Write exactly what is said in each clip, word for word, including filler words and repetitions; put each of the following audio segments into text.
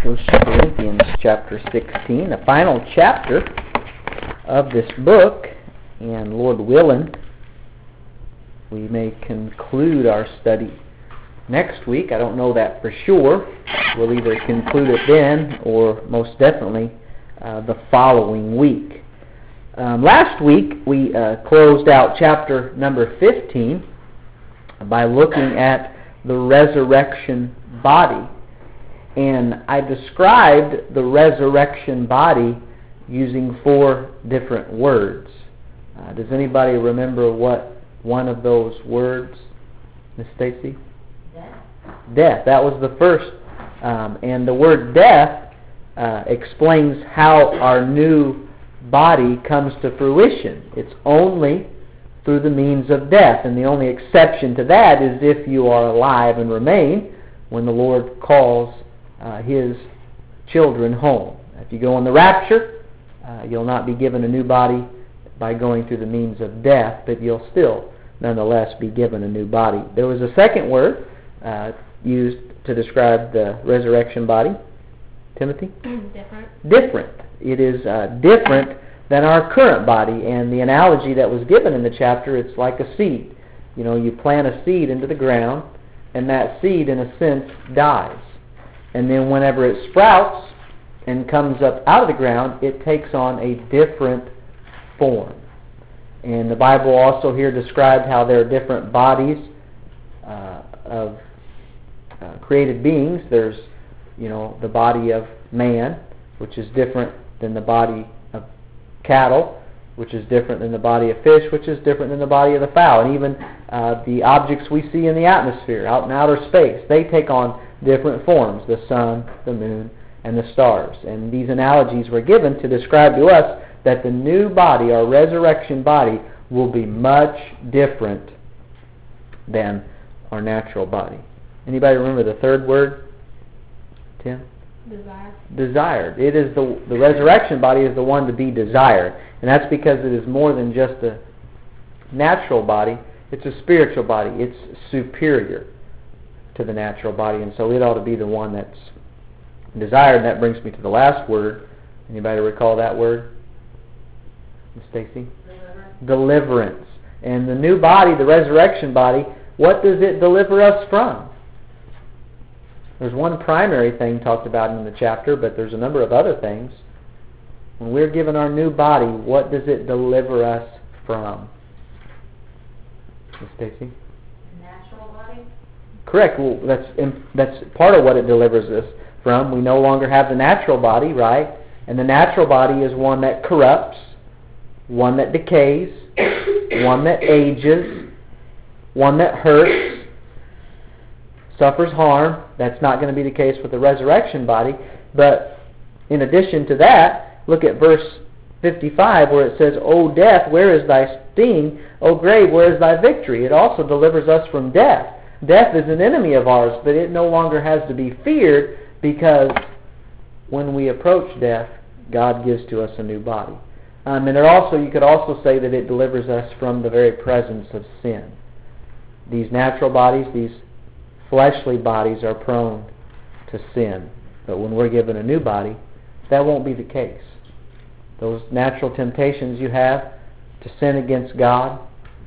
First Corinthians chapter sixteen, the final chapter of this book, and Lord willing, we may conclude our study next week. I don't know that for sure. We'll either conclude it then or most definitely uh, the following week. Um, last week we uh, closed out chapter number fifteen by looking at the resurrection body. And I described the resurrection body using four different words. Uh, does anybody remember what one of those words, Miss Stacy? Death. Death. That was the first. Um, and the word death uh, explains how our new body comes to fruition. It's only through the means of death. And the only exception to that is if you are alive and remain when the Lord calls Uh, his children home. If you go in the rapture, uh, you'll not be given a new body by going through the means of death, but you'll still nonetheless be given a new body. There was a second word uh, used to describe the resurrection body. Timothy? Different. Different. It is uh, different than our current body, and the analogy that was given in the chapter, it's like a seed. You know, you plant a seed into the ground, and that seed, in a sense, dies. And then whenever it sprouts and comes up out of the ground, it takes on a different form. And the Bible also here described how there are different bodies uh, of uh, created beings. There's, you know, the body of man, which is different than the body of cattle, which is different than the body of fish, which is different than the body of the fowl. And even uh, the objects we see in the atmosphere, out in outer space, they take on different forms, the sun, the moon, and the stars. And these analogies were given to describe to us that the new body, our resurrection body, will be much different than our natural body. Anybody remember the third word? Tim? Desired. Desired. It is the the resurrection body is the one to be desired. And that's because it is more than just a natural body. It's a spiritual body. It's superior to the natural body, and so it ought to be the one that's desired. And that brings me to the last word. Anybody recall that word? Miss Stacy? Deliverance. Deliverance. And the new body, the resurrection body, what does it deliver us from? There's one primary thing talked about in the chapter, but there's a number of other things. When we're given our new body, what does it deliver us from? Miss Stacy? Natural body. Correct. Well, that's that's part of what it delivers us from. We no longer have the natural body, right? And the natural body is one that corrupts, one that decays, one that ages, one that hurts, suffers harm. That's not going to be the case with the resurrection body. But in addition to that, look at verse fifty-five where it says, O death, where is thy sting? O grave, where is thy victory? It also delivers us from death. Death is an enemy of ours, but it no longer has to be feared because when we approach death, God gives to us a new body. Um, and it also, you could also say that it delivers us from the very presence of sin. These natural bodies, these fleshly bodies are prone to sin. But when we're given a new body, that won't be the case. Those natural temptations you have to sin against God,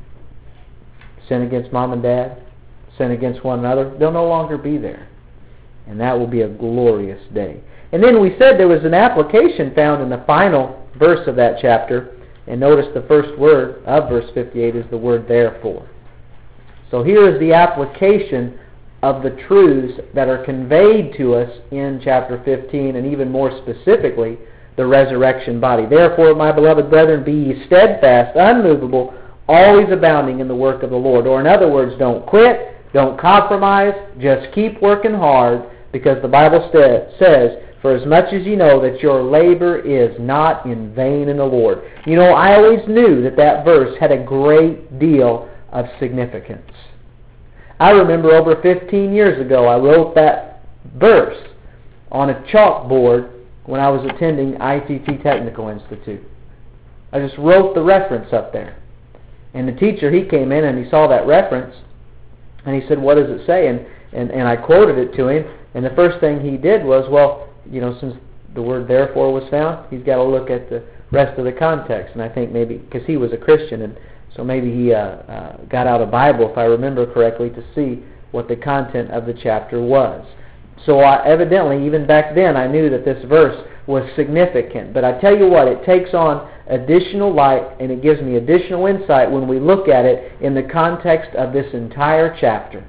sin against mom and dad, sin against one another, they'll no longer be there. And that will be a glorious day. And then we said there was an application found in the final verse of that chapter. And notice the first word of verse fifty-eight is the word therefore. So here is the application of the truths that are conveyed to us in chapter fifteen, and even more specifically, the resurrection body. Therefore, my beloved brethren, be ye steadfast, unmovable, always abounding in the work of the Lord. Or in other words, don't quit. Don't compromise. Just keep working hard, because the Bible st- says, for as much as you know that your labor is not in vain in the Lord. You know, I always knew that that verse had a great deal of significance. I remember over fifteen years ago, I wrote that verse on a chalkboard when I was attending I T T Technical Institute. I just wrote the reference up there. And the teacher, he came in and he saw that reference, and he said, what does it say? And, and, and I quoted it to him, and the first thing he did was, well, you know, since the word therefore was found, he's got to look at the rest of the context. And I think maybe, because he was a Christian, and so maybe he uh, uh, got out a Bible, if I remember correctly, to see what the content of the chapter was. So I, evidently, even back then, I knew that this verse was significant. But I tell you what, it takes on additional light, and it gives me additional insight when we look at it in the context of this entire chapter.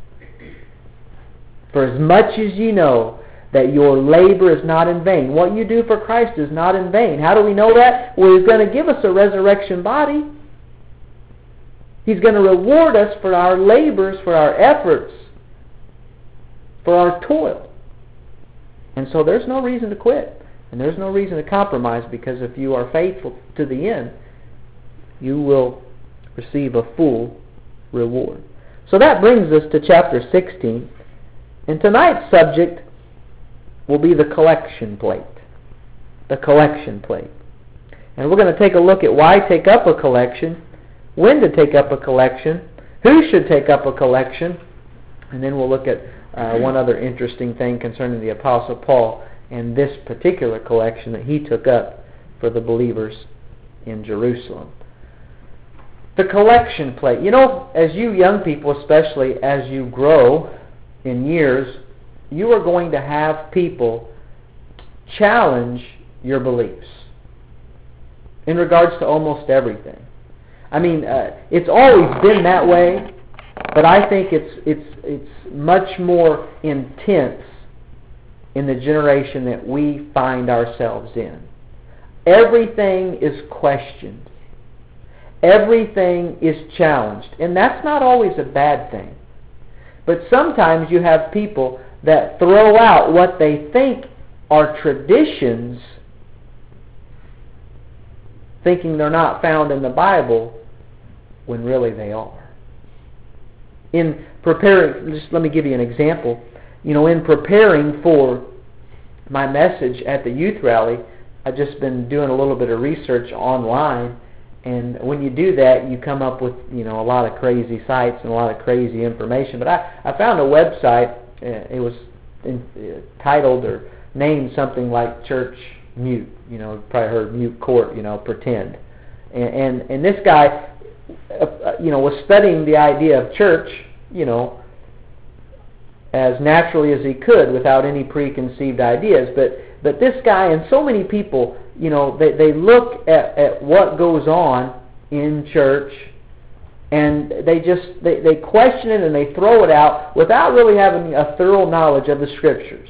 For as much as ye know that your labor is not in vain, what you do for Christ is not in vain. How do we know that? Well, He's going to give us a resurrection body. He's going to reward us for our labors, for our efforts, for our toil. And so there's no reason to quit. And there's no reason to compromise, because if you are faithful to the end, you will receive a full reward. So that brings us to chapter sixteen. And tonight's subject will be the collection plate. The collection plate. And we're going to take a look at why take up a collection, when to take up a collection, who should take up a collection, and then we'll look at uh, one other interesting thing concerning the Apostle Paul and this particular collection that he took up for the believers in Jerusalem. The collection plate. You know, as you young people, especially as you grow in years, you are going to have people challenge your beliefs in regards to almost everything. I mean, uh, it's always been that way, but I think it's it's it's much more intense in the generation that we find ourselves in. Everything is questioned. Everything is challenged. And that's not always a bad thing. But sometimes you have people that throw out what they think are traditions, thinking they're not found in the Bible, when really they are. In preparing, just let me give you an example. You know, in preparing for my message at the youth rally, I've just been doing a little bit of research online, and when you do that, you come up with, you know, a lot of crazy sites and a lot of crazy information. But I, I found a website, uh, it was in, uh, titled or named something like Church Mute. You know, you've probably heard Mute Court, you know, pretend. And, and, and this guy, uh, you know, was studying the idea of church, you know, as naturally as he could without any preconceived ideas. But but this guy and so many people, you know, they, they look at, at what goes on in church, and they just they, they question it and they throw it out without really having a thorough knowledge of the Scriptures.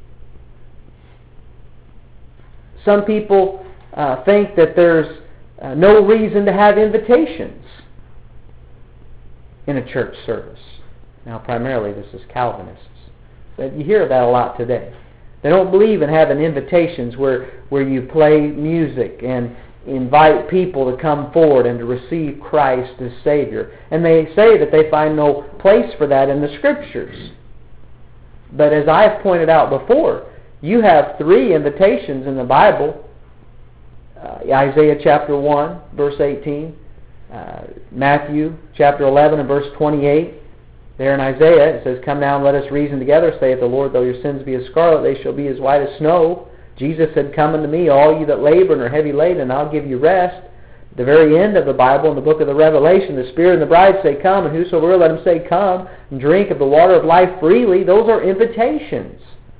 Some people uh, think that there's uh, no reason to have invitations in a church service. Now, primarily, this is Calvinists. But you hear that a lot today. They don't believe in having invitations where, where you play music and invite people to come forward and to receive Christ as Savior. And they say that they find no place for that in the Scriptures. But as I've pointed out before, you have three invitations in the Bible. Uh, Isaiah chapter one, verse eighteen. Uh, Matthew chapter eleven and verse twenty-eight. There in Isaiah, it says, "Come now and let us reason together, saith the Lord, though your sins be as scarlet, they shall be as white as snow." Jesus said, "Come unto me, all you that labor and are heavy laden, and I'll give you rest." At the very end of the Bible, in the book of the Revelation, the Spirit and the bride say, "Come," and whosoever will, let him say, "Come, and drink of the water of life freely." Those are invitations.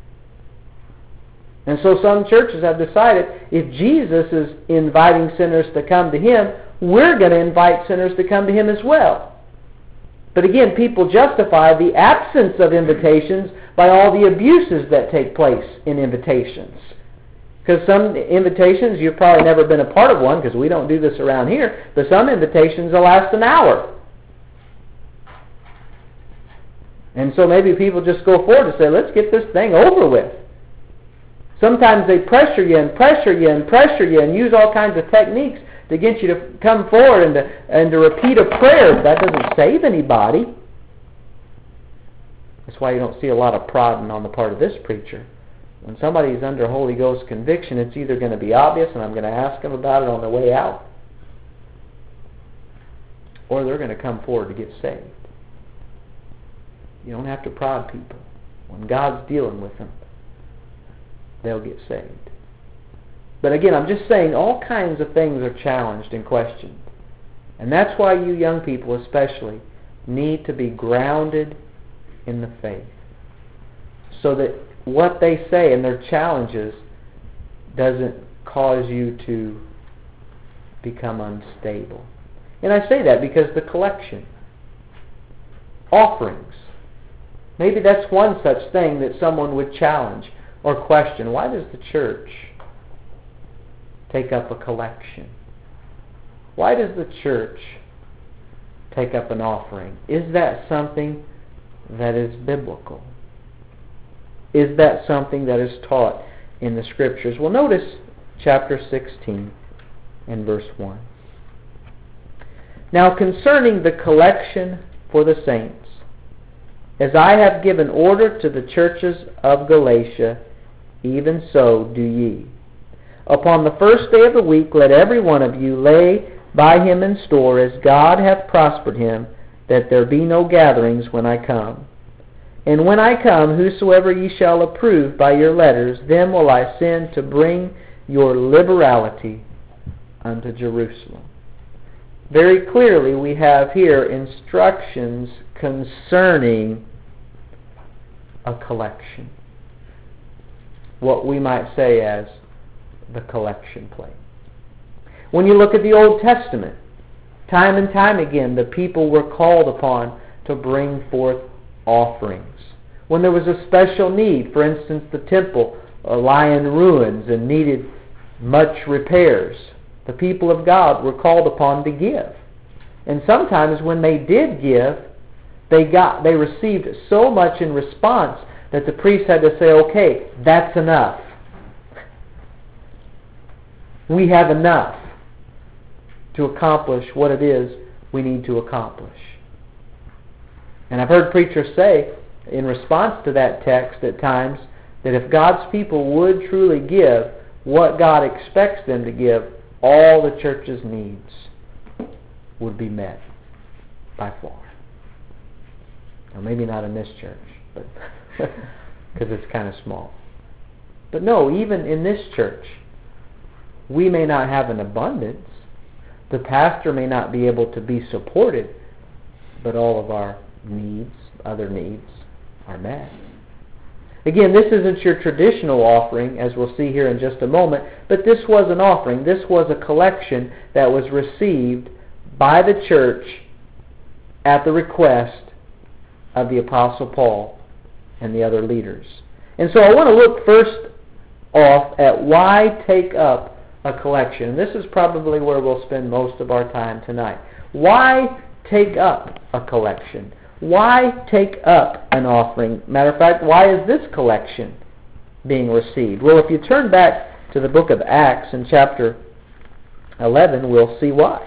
And so some churches have decided, if Jesus is inviting sinners to come to Him, we're going to invite sinners to come to Him as well. But again, people justify the absence of invitations by all the abuses that take place in invitations. Because some invitations, you've probably never been a part of one, because we don't do this around here, but some invitations will last an hour. And so maybe people just go forward and say, let's get this thing over with. Sometimes they pressure you and pressure you and pressure you and use all kinds of techniques to get you to come forward and to, and to repeat a prayer. That doesn't save anybody. That's why you don't see a lot of prodding on the part of this preacher. When somebody's under Holy Ghost conviction, it's either going to be obvious, and I'm going to ask them about it on their way out, or they're going to come forward to get saved. You don't have to prod people when God's dealing with them. they'll get saved. But again, I'm just saying all kinds of things are challenged and questioned. And that's why you young people especially need to be grounded in the faith. So that what they say and their challenges doesn't cause you to become unstable. And I say that because the collection, offerings, maybe that's one such thing that someone would challenge or question. Why does the church take up a collection? Why does the church take up an offering? Is that something that is biblical? Is that something that is taught in the Scriptures? Well, notice chapter sixteen and verse one. Now concerning the collection for the saints, as I have given order to the churches of Galatia, even so do ye. Upon the first day of the week let every one of you lay by him in store, as God hath prospered him, that there be no gatherings when I come. And when I come, whosoever ye shall approve by your letters, them will I send to bring your liberality unto Jerusalem. Very clearly we have here instructions concerning a collection. What we might say as the collection plate. When you look at the Old Testament, time and time again the people were called upon to bring forth offerings. When there was a special need, for instance the temple uh, lie in ruins and needed much repairs, the people of God were called upon to give. And sometimes when they did give, they got they received so much in response that the priest had to say, okay, that's enough. We have enough to accomplish what it is we need to accomplish. And I've heard preachers say, in response to that text at times, that if God's people would truly give what God expects them to give, all the church's needs would be met by far. Now, maybe not in this church, but because it's kind of small. But no, even in this church, we may not have an abundance. The pastor may not be able to be supported, but all of our needs, other needs, are met. Again, this isn't your traditional offering, as we'll see here in just a moment, but this was an offering. This was a collection that was received by the church at the request of the Apostle Paul and the other leaders. And so I want to look first off at why take up a collection. And this is probably where we'll spend most of our time tonight. Why take up a collection? Why take up an offering? Matter of fact, why is this collection being received? Well, if you turn back to the book of Acts in chapter eleven, we'll see why.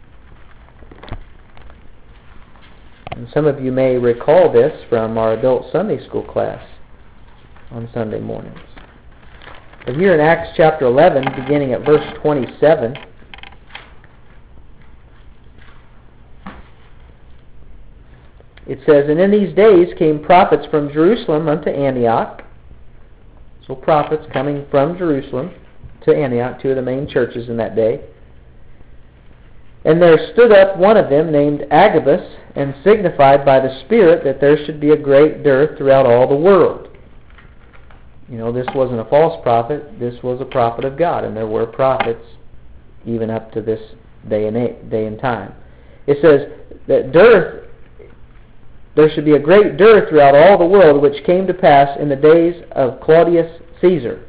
And some of you may recall this from our adult Sunday school class on Sunday mornings. But here in Acts chapter eleven, beginning at verse twenty-seven, it says, And in these days came prophets from Jerusalem unto Antioch. So prophets coming from Jerusalem to Antioch, two of the main churches in that day. And there stood up one of them named Agabus, and signified by the Spirit that there should be a great dearth throughout all the world. You know, this wasn't a false prophet. This was a prophet of God, and there were prophets even up to this day and day and time. It says that dearth, there should be a great dearth throughout all the world, which came to pass in the days of Claudius Caesar.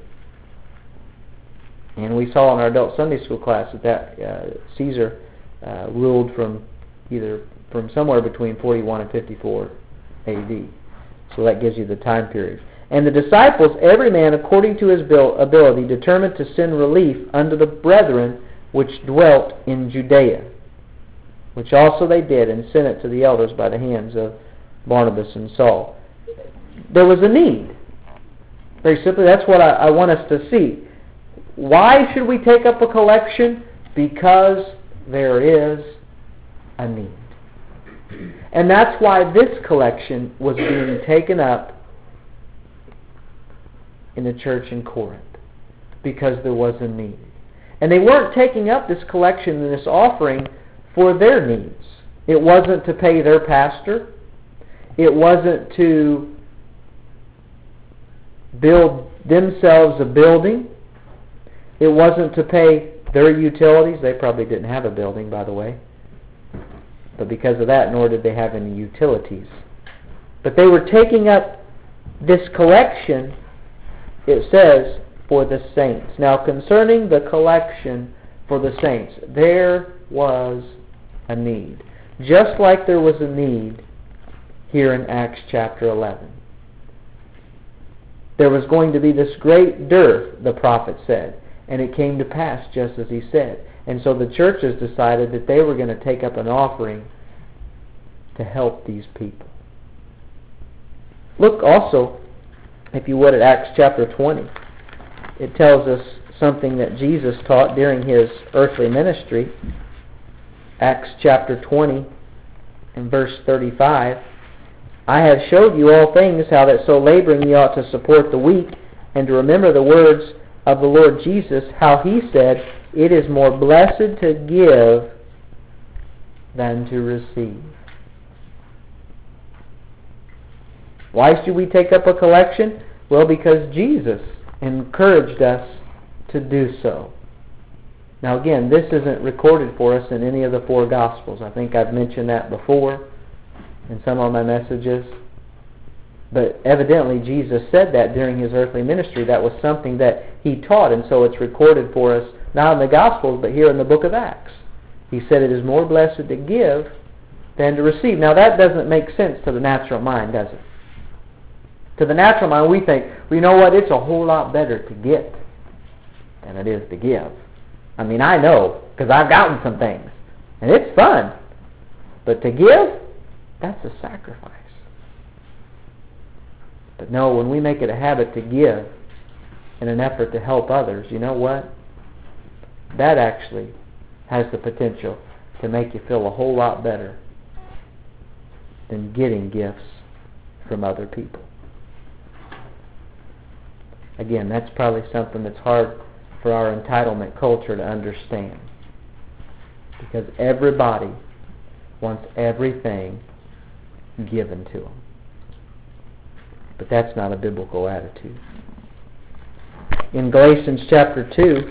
And we saw in our adult Sunday school class that, that uh, Caesar uh, ruled from either from somewhere between forty-one and fifty-four A D. So that gives you the time period. And the disciples, every man according to his ability, determined to send relief unto the brethren which dwelt in Judea, which also they did, and sent it to the elders by the hands of Barnabas and Saul. There was a need. Very simply, that's what I, I want us to see. Why should we take up a collection? Because there is a need. And that's why this collection was being taken up in the church in Corinth because there was a need. And they weren't taking up this collection and this offering for their needs. It wasn't to pay their pastor. It wasn't to build themselves a building. It wasn't to pay their utilities. They probably didn't have a building, by the way. But because of that, nor did they have any utilities. But they were taking up this collection, it says, for the saints. Now, concerning the collection for the saints, there was a need. Just like there was a need here in Acts chapter eleven. There was going to be this great dearth, the prophet said, and it came to pass just as he said. And so the churches decided that they were going to take up an offering to help these people. Look also, if you would, at Acts chapter twenty. It tells us something that Jesus taught during his earthly ministry. Acts chapter twenty and verse thirty-five. I have showed you all things, how that so laboring ye ought to support the weak, and to remember the words of the Lord Jesus, how he said, it is more blessed to give than to receive. Why should we take up a collection? Well, because Jesus encouraged us to do so. Now again, this isn't recorded for us in any of the four Gospels. I think I've mentioned that before in some of my messages. But evidently Jesus said that during his earthly ministry. That was something that he taught, and so it's recorded for us, not in the Gospels, but here in the book of Acts. He said it is more blessed to give than to receive. Now that doesn't make sense to the natural mind, does it? To the natural mind, we think, well, you know what, it's a whole lot better to get than it is to give. I mean, I know, because I've gotten some things, and it's fun. But to give, that's a sacrifice. But no, when we make it a habit to give in an effort to help others, you know what? That actually has the potential to make you feel a whole lot better than getting gifts from other people. Again, that's probably something that's hard for our entitlement culture to understand. Because everybody wants everything given to them. But that's not a biblical attitude. In Galatians chapter two,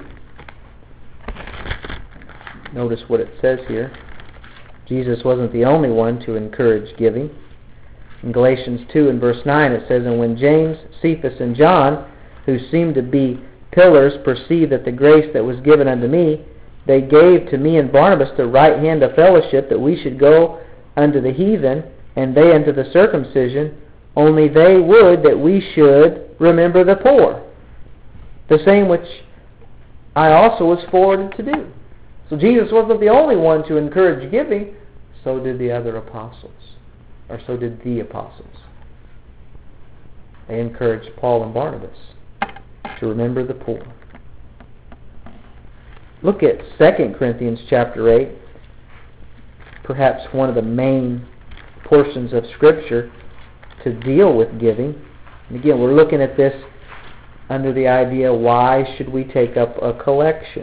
notice what it says here. Jesus wasn't the only one to encourage giving. In Galatians two and verse nine it says, and when James, Cephas, and John, who seemed to be pillars, perceived that the grace that was given unto me, they gave to me and Barnabas the right hand of fellowship, that we should go unto the heathen, and they unto the circumcision, only they would that we should remember the poor. The same which I also was forwarded to do. So Jesus wasn't the only one to encourage giving, so did the other apostles, or so did the apostles. They encouraged Paul and Barnabas to remember the poor. Look at Second Corinthians chapter eight, perhaps one of the main portions of Scripture to deal with giving. And again, we're looking at this under the idea, why should we take up a collection?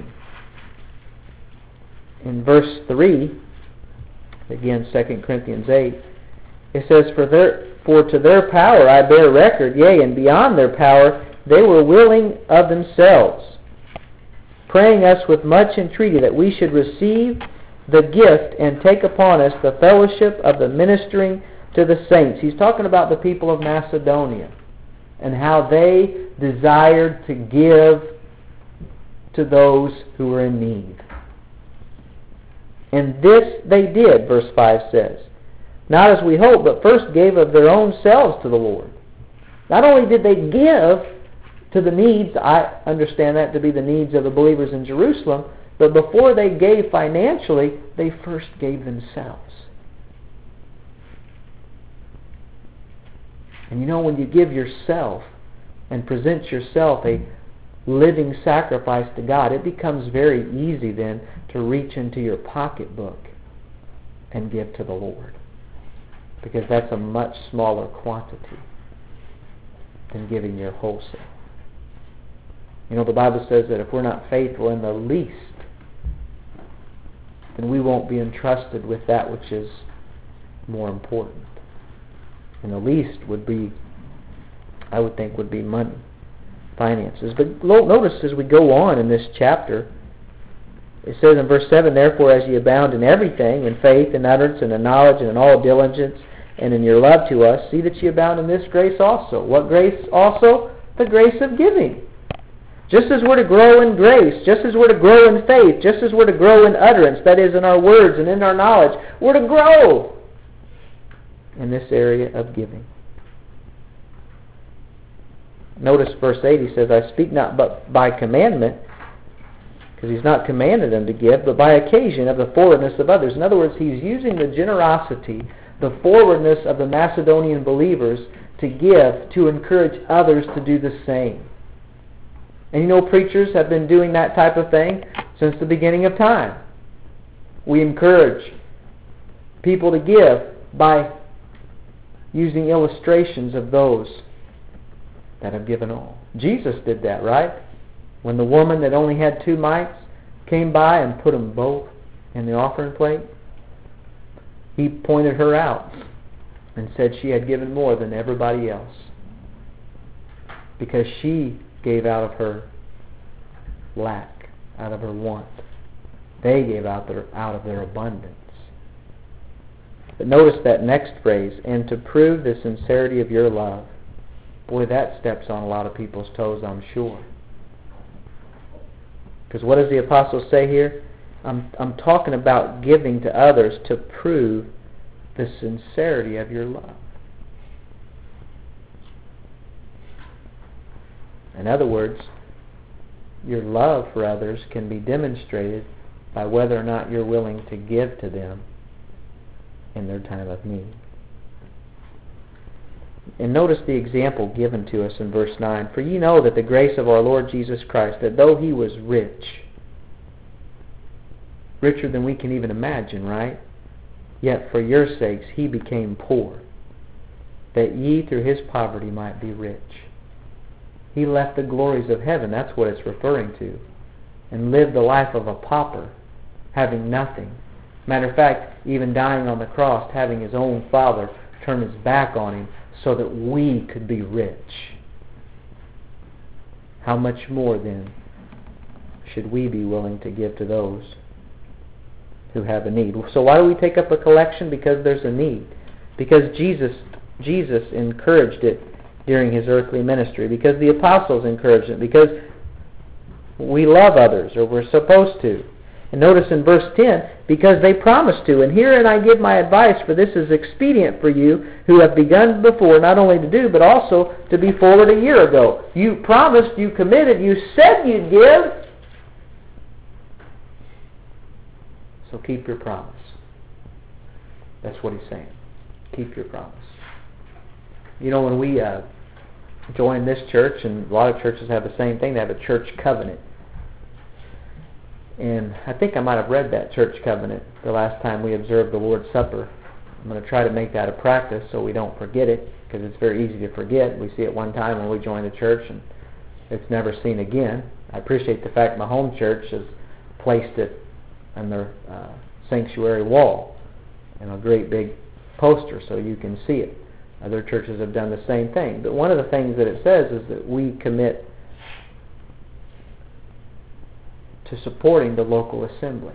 In verse three, again, Second Corinthians eight, it says, For, their, for to their power I bear record, yea, and beyond their power they were willing of themselves, praying us with much entreaty that we should receive the gift and take upon us the fellowship of the ministering to the saints. He's talking about the people of Macedonia and how they desired to give to those who were in need. And this they did, verse five says, not as we hoped, but first gave of their own selves to the Lord. Not only did they give to the needs, I understand that to be the needs of the believers in Jerusalem, but before they gave financially, they first gave themselves. And you know, when you give yourself and present yourself a living sacrifice to God, it becomes very easy then to reach into your pocketbook and give to the Lord. Because that's a much smaller quantity than giving your wholesale. You know, the Bible says that if we're not faithful in the least, then we won't be entrusted with that which is more important. And the least would be, I would think, would be money, finances. But notice as we go on in this chapter, it says in verse seven, "Therefore as ye abound in everything, in faith, in utterance, and in knowledge, and in all diligence, and in your love to us, see that ye abound in this grace also." What grace also? The grace of giving. Just as we're to grow in grace, just as we're to grow in faith, just as we're to grow in utterance, that is in our words and in our knowledge, we're to grow in this area of giving. Notice verse eight, he says, "I speak not but by commandment," because he's not commanded them to give, "but by occasion of the forwardness of others." In other words, he's using the generosity, the forwardness of the Macedonian believers to give, to encourage others to do the same. And you know, preachers have been doing that type of thing since the beginning of time. We encourage people to give by using illustrations of those that have given all. Jesus did that, right? When the woman that only had two mites came by and put them both in the offering plate, he pointed her out and said she had given more than everybody else because she gave out of her lack, out of her want. They gave out, their, out of their abundance. But notice that next phrase, "and to prove the sincerity of your love." Boy, that steps on a lot of people's toes, I'm sure. Because what does the apostle say here? I'm, I'm talking about giving to others to prove the sincerity of your love. In other words, your love for others can be demonstrated by whether or not you're willing to give to them in their time of need. And notice the example given to us in verse nine. "For ye know that the grace of our Lord Jesus Christ, that though he was rich," richer than we can even imagine, right? "Yet for your sakes he became poor, that ye through his poverty might be rich." He left the glories of heaven, that's what it's referring to, and lived the life of a pauper, having nothing. Matter of fact, even dying on the cross, having his own Father turn his back on him so that we could be rich. How much more then should we be willing to give to those who have a need? So why do we take up a collection? Because there's a need. Because Jesus Jesus encouraged it during his earthly ministry. Because the apostles encouraged it. Because we love others, or we're supposed to. And notice in verse ten, "because they promised to. And herein I give my advice, for this is expedient for you, who have begun before, not only to do, but also to be forward a year ago." You promised, you committed, you said you'd give. So keep your promise. That's what he's saying. Keep your promise. You know, when we uh, joined this church, and a lot of churches have the same thing, they have a church covenant. And I think I might have read that church covenant the last time we observed the Lord's Supper. I'm going to try to make that a practice so we don't forget it, because it's very easy to forget. We see it one time when we join the church, and it's never seen again. I appreciate the fact my home church has placed it on their uh, sanctuary wall in a great big poster so you can see it. Other churches have done the same thing. But one of the things that it says is that we commit to supporting the local assembly.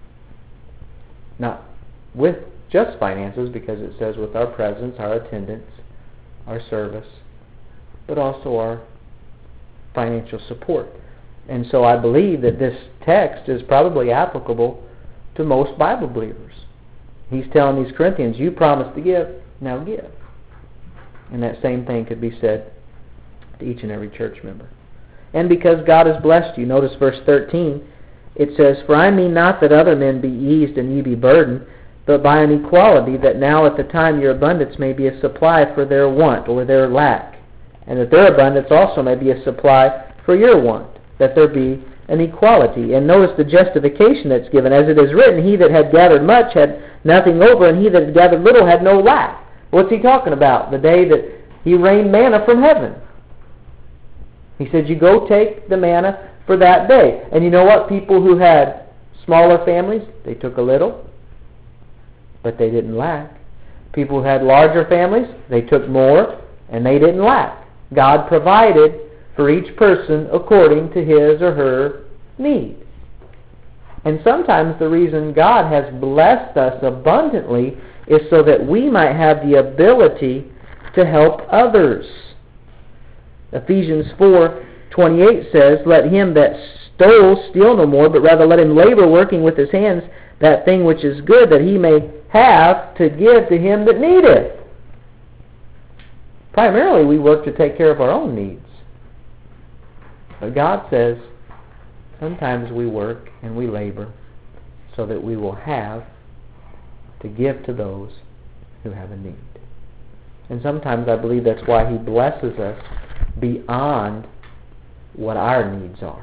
Not with just finances, because it says with our presence, our attendance, our service, but also our financial support. And so I believe that this text is probably applicable to most Bible believers. He's telling these Corinthians, you promised to give, now give. And that same thing could be said to each and every church member. And because God has blessed you, notice verse thirteen, it says, "For I mean not that other men be eased and ye be burdened, but by an equality, that now at the time your abundance may be a supply for their want or their lack, and that their abundance also may be a supply for your want, that there be an equality." And notice the justification that's given. "As it is written, he that had gathered much had nothing over, and he that had gathered little had no lack." What's he talking about? The day that he rained manna from heaven. He said, you go take the manna for that day. And you know what? People who had smaller families, they took a little, but they didn't lack. People who had larger families, they took more, and they didn't lack. God provided for each person according to his or her need. And sometimes the reason God has blessed us abundantly is so that we might have the ability to help others. Ephesians four twenty-eight says, let him that stole steal no more, but rather let him labor, working with his hands that thing which is good, that he may have to give to him that needeth. Primarily, we work to take care of our own needs. But God says, sometimes we work and we labor so that we will have to give to those who have a need. And sometimes I believe that's why he blesses us beyond what our needs are,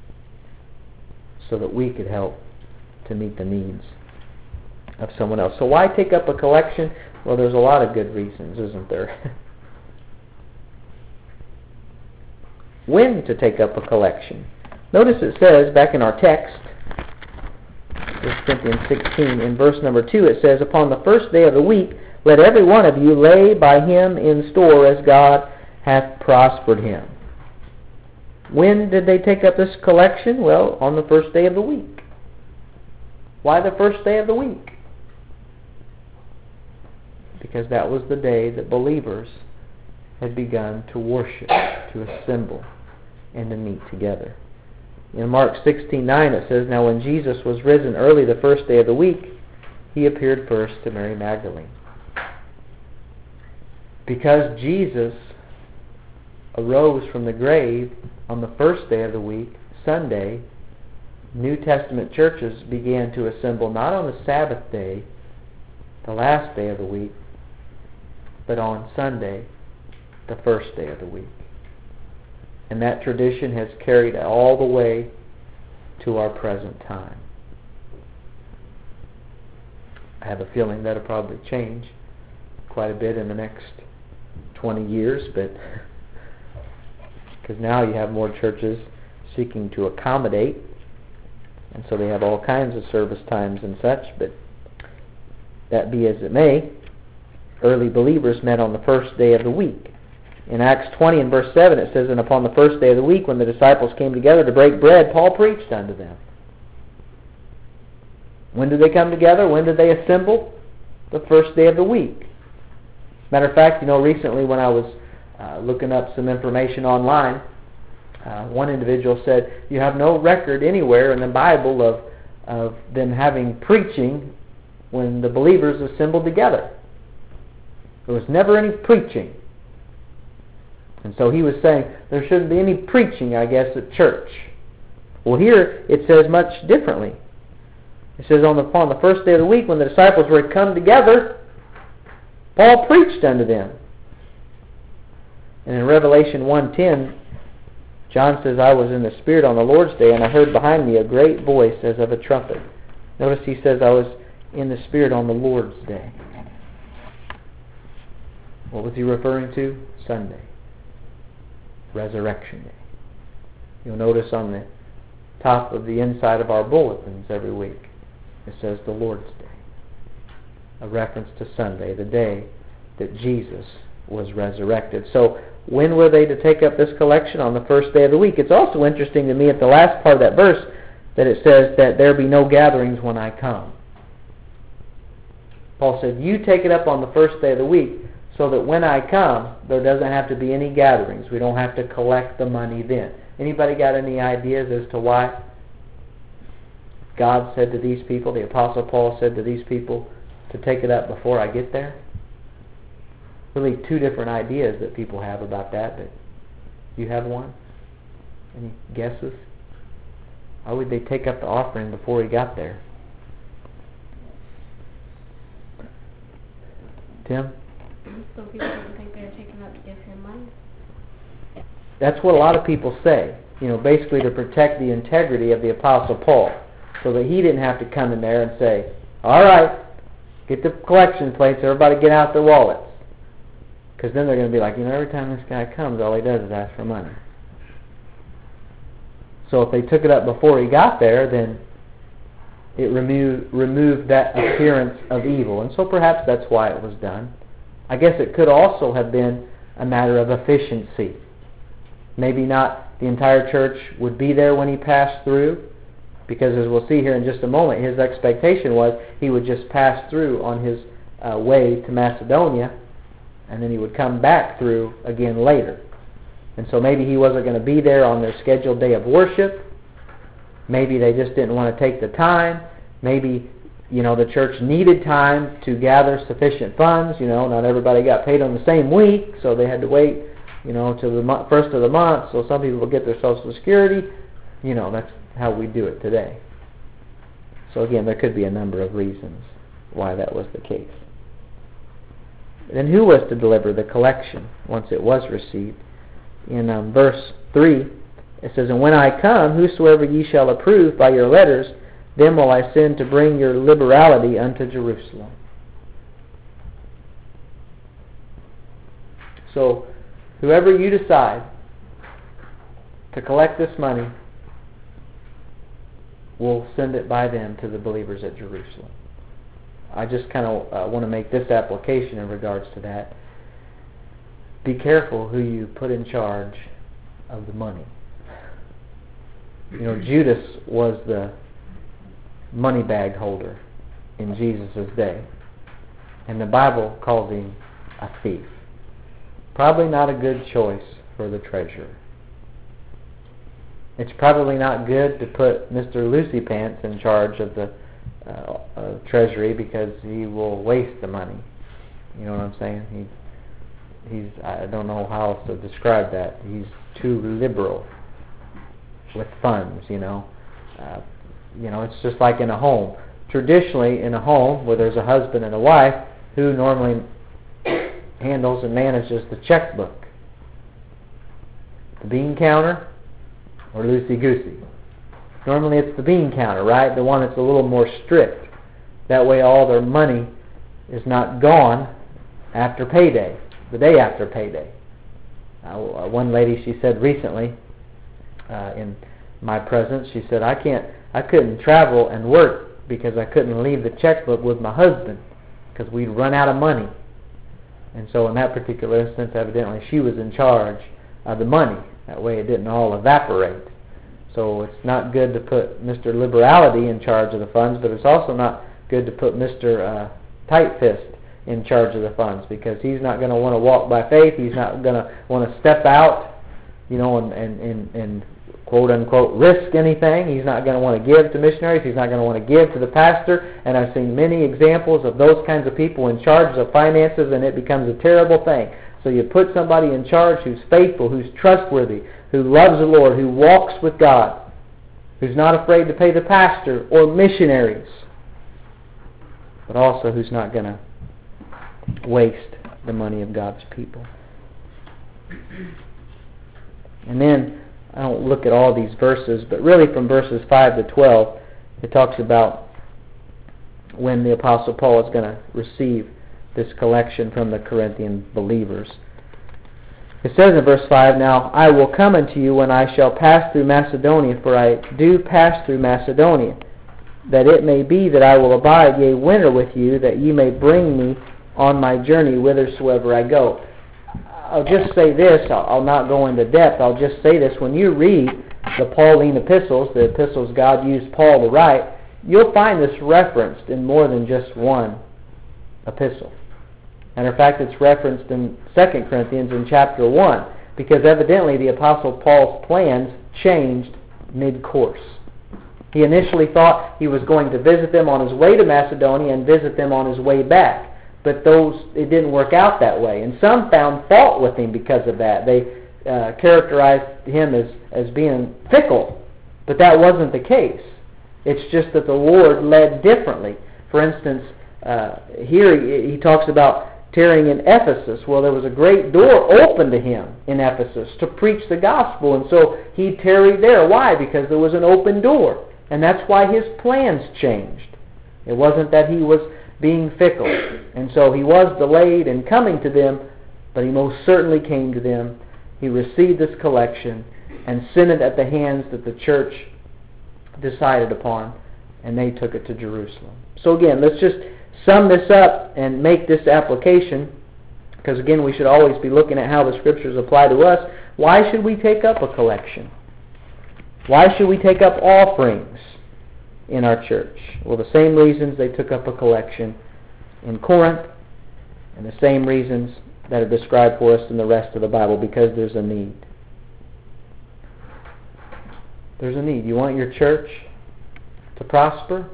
so that we could help to meet the needs of someone else. So why take up a collection? Well, there's a lot of good reasons, isn't there? When to take up a collection? Notice it says back in our text, First Corinthians sixteen, in verse number two, it says, upon the first day of the week, let every one of you lay by him in store as God hath prospered him. When did they take up this collection? Well, on the first day of the week. Why the first day of the week? Because that was the day that believers had begun to worship, to assemble, and to meet together. In Mark sixteen nine it says, now when Jesus was risen early the first day of the week, he appeared first to Mary Magdalene. Because Jesus arose from the grave on the first day of the week, Sunday, New Testament churches began to assemble not on the Sabbath day, the last day of the week, but on Sunday, the first day of the week. And that tradition has carried all the way to our present time. I have a feeling that'll probably change quite a bit in the next twenty years, but because now you have more churches seeking to accommodate, and so they have all kinds of service times and such, but that be as it may, early believers met on the first day of the week. In Acts twenty and verse seven it says, and upon the first day of the week, when the disciples came together to break bread, Paul preached unto them. When did they come together? When did they assemble? The first day of the week. Matter of fact, you know, recently when I was uh, looking up some information online, uh, one individual said, you have no record anywhere in the Bible of, of them having preaching when the believers assembled together. There was never any preaching. And so he was saying there shouldn't be any preaching, I guess, at church. Well, here it says much differently. It says, on the, upon the first day of the week, when the disciples were come together, Paul preached unto them. And in Revelation one ten, John says, I was in the Spirit on the Lord's day, and I heard behind me a great voice as of a trumpet. Notice he says, I was in the Spirit on the Lord's day. What was he referring to? Sunday. Resurrection Day. You'll notice on the top of the inside of our bulletins every week, it says the Lord's Day. A reference to Sunday, the day that Jesus was resurrected. So when were they to take up this collection? On the first day of the week. It's also interesting to me at the last part of that verse that it says that there be no gatherings when I come. Paul said, you take it up on the first day of the week, so that when I come, there doesn't have to be any gatherings. We don't have to collect the money then. Anybody got any ideas as to why God said to these people, the Apostle Paul said to these people, to take it up before I get there? Really two different ideas that people have about that, but you have one? Any guesses? Why would they take up the offering before he got there? Tim? So people didn't think they were taking up to give him money? That's what a lot of people say. You know, basically to protect the integrity of the Apostle Paul, so that he didn't have to come in there and say, all right, get the collection plates, everybody get out their wallets. Because then they're going to be like, you know, every time this guy comes, all he does is ask for money. So if they took it up before he got there, then it removed, removed that appearance of evil. And so perhaps that's why it was done. I guess it could also have been a matter of efficiency. Maybe not the entire church would be there when he passed through, because as we'll see here in just a moment, his expectation was he would just pass through on his uh, way to Macedonia, and then he would come back through again later. And so maybe he wasn't going to be there on their scheduled day of worship. Maybe they just didn't want to take the time. Maybe, you know, the church needed time to gather sufficient funds. You know, not everybody got paid on the same week, so they had to wait, you know, till the mo- first of the month. So some people will get their Social Security. You know, that's how we do it today. So again, there could be a number of reasons why that was the case. Then who was to deliver the collection once it was received? In um, verse three, it says, "And when I come, whosoever ye shall approve by your letters, them will I send to bring your liberality unto Jerusalem." So, whoever you decide to collect this money, will send it by them to the believers at Jerusalem. I just kind of uh, want to make this application in regards to that. Be careful who you put in charge of the money. You know, Judas was the money bag holder in Jesus' day, and the Bible calls him a thief. Probably not a good choice for the treasurer. It's probably not good to put Mister Lucy Pants in charge of the uh, uh, treasury, because he will waste the money. You know what I'm saying? He He's, I don't know how else to describe that. He's too liberal with funds, you know. Uh, you know, it's just like in a home. Traditionally, in a home where there's a husband and a wife, who normally handles and manages the checkbook? The bean counter or loosey-goosey? Normally it's the bean counter, right? The one that's a little more strict. That way all their money is not gone after payday. The day after payday. Uh, one lady, she said recently, uh, in my presence, she said, I can't, I couldn't travel and work because I couldn't leave the checkbook with my husband because we'd run out of money. And so in that particular instance, evidently she was in charge of the money. That way it didn't all evaporate. So it's not good to put Mister Liberality in charge of the funds, but it's also not good to put Mister Uh, Tight Fist in charge of the funds, because he's not going to want to walk by faith. He's not going to want to step out, you know, and, and, and, and quote unquote risk anything. He's not going to want to give to missionaries. He's not going to want to give to the pastor. And I've seen many examples of those kinds of people in charge of finances, and it becomes a terrible thing. So you put somebody in charge who's faithful, who's trustworthy, who loves the Lord, who walks with God, who's not afraid to pay the pastor or missionaries, but also who's not going to waste the money of God's people. And then, I don't look at all these verses, but really from verses five to twelve, it talks about when the Apostle Paul is going to receive this collection from the Corinthian believers. It says in verse five, "Now I will come unto you when I shall pass through Macedonia, for I do pass through Macedonia, that it may be that I will abide, yea, winter with you, that ye may bring me on my journey whithersoever I go." I'll just say this, I'll, I'll not go into depth, I'll just say this. When you read the Pauline epistles, the epistles God used Paul to write, you'll find this referenced in more than just one epistle. And in fact, it's referenced in Second Corinthians in chapter one, because evidently the Apostle Paul's plans changed mid-course. He initially thought he was going to visit them on his way to Macedonia and visit them on his way back. But those, it didn't work out that way. And some found fault with him because of that. They uh, characterized him as, as being fickle. But that wasn't the case. It's just that the Lord led differently. For instance, uh, here he, he talks about tarrying in Ephesus. Well, there was a great door open to him in Ephesus to preach the gospel. And so he tarried there. Why? Because there was an open door. And that's why his plans changed. It wasn't that he was being fickle. And so he was delayed in coming to them, but he most certainly came to them. He received this collection, and sent it at the hands that the church decided upon, and they took it to Jerusalem. So again, let's just sum this up and make this application, because again, we should always be looking at how the Scriptures apply to us. Why should we take up a collection? Why should we take up offerings in our church? Well, the same reasons they took up a collection in Corinth, and the same reasons that are described for us in the rest of the Bible, because there's a need. There's a need. You want your church to prosper?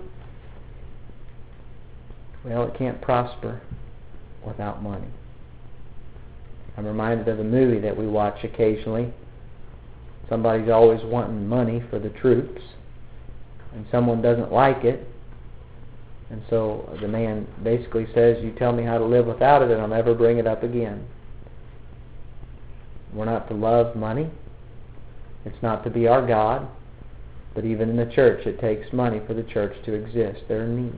Well, it can't prosper without money. I'm reminded of a movie that we watch occasionally. Somebody's always wanting money for the troops, and someone doesn't like it, and so the man basically says, you tell me how to live without it and I'll never bring it up again. We're not to love money. It's not to be our God. But even in the church, it takes money for the church to exist. There are needs.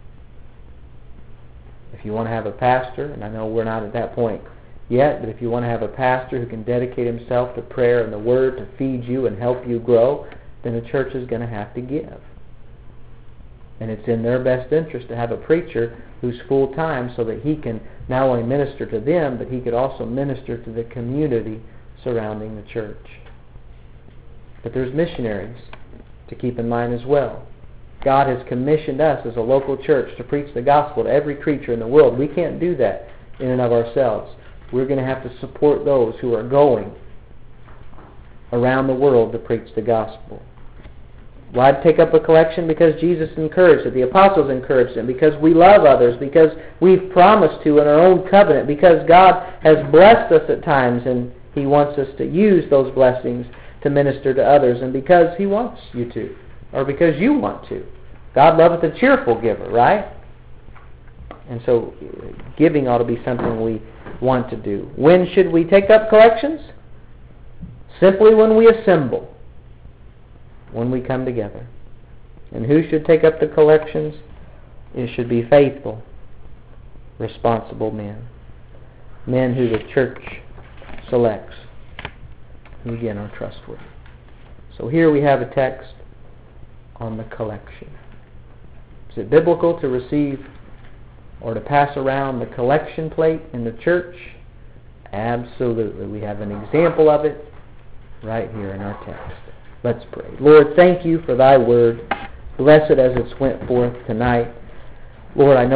If you want to have a pastor, and I know we're not at that point yet, but if you want to have a pastor who can dedicate himself to prayer and the Word to feed you and help you grow, then the church is going to have to give. And it's in their best interest to have a preacher who's full-time so that he can not only minister to them, but he could also minister to the community surrounding the church. But there's missionaries to keep in mind as well. God has commissioned us as a local church to preach the gospel to every creature in the world. We can't do that in and of ourselves. We're going to have to support those who are going around the world to preach the gospel. Why take up a collection? Because Jesus encouraged it. The apostles encouraged it. Because we love others. Because we've promised to in our own covenant. Because God has blessed us at times and He wants us to use those blessings to minister to others. And because He wants you to. Or because you want to. God loveth a cheerful giver, right? And so giving ought to be something we want to do. When should we take up collections? Simply when we assemble. When we come together. And who should take up the collections? It should be faithful, responsible men. Men who the church selects. Who again are trustworthy. So here we have a text on the collection. Is it biblical to receive or to pass around the collection plate in the church? Absolutely. We have an example of it right here in our text. Let's pray. Lord, thank you for thy word. Bless it as it's went forth tonight. Lord, I know